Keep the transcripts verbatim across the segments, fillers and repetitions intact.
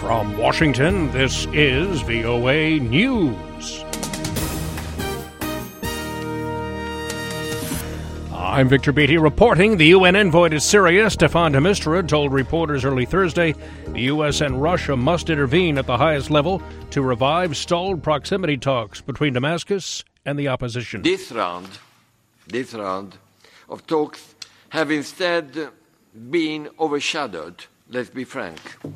From Washington, this is V O A News. I'm Victor Beatty reporting. The U N envoy to Syria, Staffan de Mistura, told reporters early Thursday the U S and Russia must intervene at the highest level to revive stalled proximity talks between Damascus and the opposition. This round, this round of talks have instead been overshadowed, let's be frank,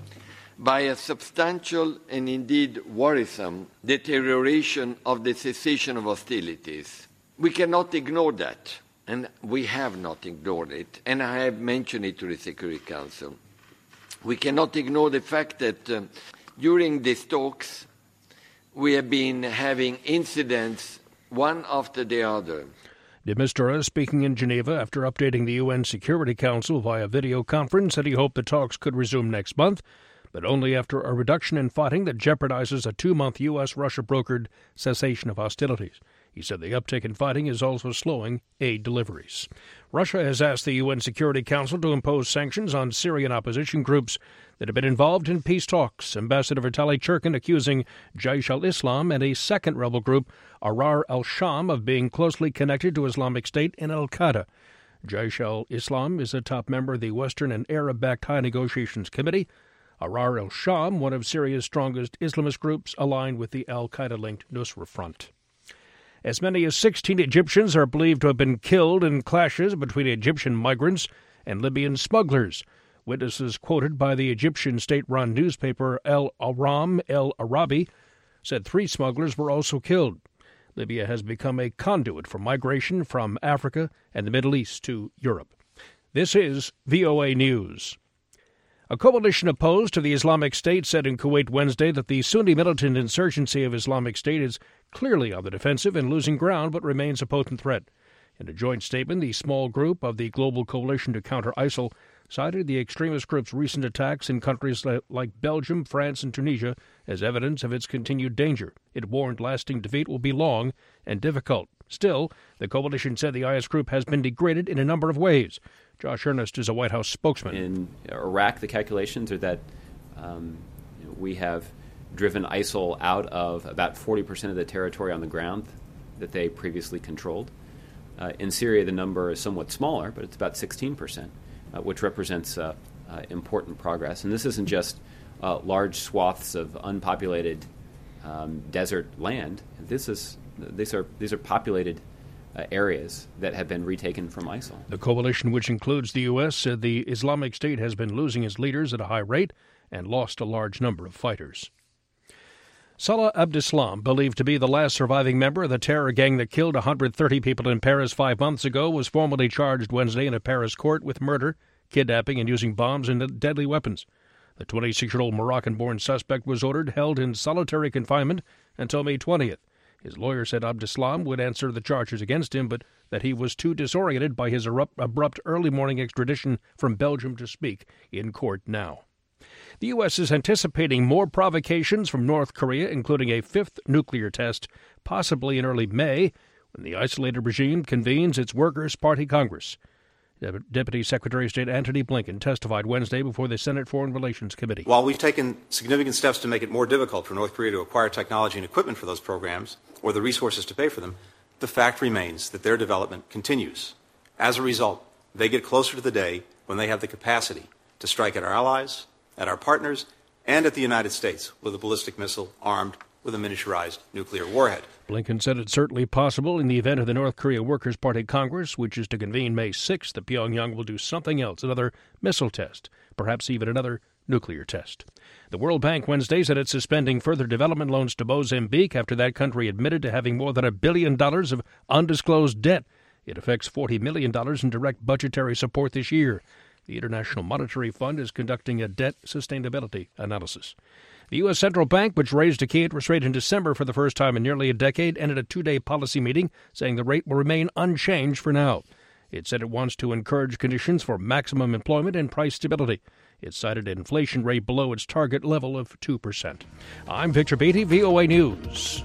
by a substantial and indeed worrisome deterioration of the cessation of hostilities. We cannot ignore that, and we have not ignored it, and I have mentioned it to the Security Council. We cannot ignore the fact that uh, during these talks we have been having incidents one after the other. De Mistura, speaking in Geneva after updating the U N Security Council via video conference, said he hoped the talks could resume next month, but only after a reduction in fighting that jeopardizes a two-month U S Russia brokered cessation of hostilities. He said the uptick in fighting is also slowing aid deliveries. Russia has asked the U N Security Council to impose sanctions on Syrian opposition groups that have been involved in peace talks. Ambassador Vitaly Churkin accusing Jaish al-Islam and a second rebel group, Ahrar al-Sham, of being closely connected to Islamic State and al-Qaeda. Jaish al-Islam is a top member of the Western and Arab-backed High Negotiations Committee. Ahrar al-Sham, one of Syria's strongest Islamist groups, aligned with the al-Qaeda-linked Nusra Front. As many as sixteen Egyptians are believed to have been killed in clashes between Egyptian migrants and Libyan smugglers. Witnesses quoted by the Egyptian state-run newspaper El Ahram El Arabi said three smugglers were also killed. Libya has become a conduit for migration from Africa and the Middle East to Europe. This is V O A News. A coalition opposed to the Islamic State said in Kuwait Wednesday that the Sunni militant insurgency of Islamic State is clearly on the defensive and losing ground, but remains a potent threat. In a joint statement, the small group of the Global Coalition to Counter ISIL cited the extremist group's recent attacks in countries like Belgium, France, and Tunisia as evidence of its continued danger. It warned lasting defeat will be long and difficult. Still, the coalition said the I S group has been degraded in a number of ways. Josh Earnest is a White House spokesman. In Iraq, the calculations are that um, we have driven ISIL out of about forty percent of the territory on the ground that they previously controlled. Uh, in Syria, the number is somewhat smaller, but it's about sixteen percent, uh, which represents uh, uh, important progress. And this isn't just uh, large swaths of unpopulated um, desert land. This is these are these are populated Uh, areas that have been retaken from ISIL. The coalition, which includes the U S, said the Islamic State has been losing its leaders at a high rate and lost a large number of fighters. Salah Abdeslam, believed to be the last surviving member of the terror gang that killed one hundred thirty people in Paris five months ago, was formally charged Wednesday in a Paris court with murder, kidnapping, and using bombs and deadly weapons. The twenty-six-year-old Moroccan-born suspect was ordered held in solitary confinement until May twentieth. His lawyer said Abdeslam would answer the charges against him, but that he was too disoriented by his abrupt early morning extradition from Belgium to speak in court now. The U S is anticipating more provocations from North Korea, including a fifth nuclear test, possibly in early May, when the isolated regime convenes its Workers' Party Congress. Deputy Secretary of State Antony Blinken testified Wednesday before the Senate Foreign Relations Committee. While we've taken significant steps to make it more difficult for North Korea to acquire technology and equipment for those programs, or the resources to pay for them, the fact remains that their development continues. As a result, they get closer to the day when they have the capacity to strike at our allies, at our partners, and at the United States with a ballistic missile armed with a miniaturized nuclear warhead. Blinken said it's certainly possible in the event of the North Korea Workers' Party Congress, which is to convene May sixth, that Pyongyang will do something else, another missile test, perhaps even another nuclear test. The World Bank Wednesday said it's suspending further development loans to Mozambique after that country admitted to having more than a billion dollars of undisclosed debt. It affects forty million dollars in direct budgetary support this year. The International Monetary Fund is conducting a debt sustainability analysis. The U S. Central Bank, which raised a key interest rate in December for the first time in nearly a decade, ended a two-day policy meeting saying the rate will remain unchanged for now. It said it wants to encourage conditions for maximum employment and price stability. It cited an inflation rate below its target level of two percent. I'm Victor Beatty, V O A News.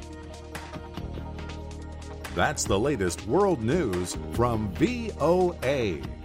That's the latest world news from V O A.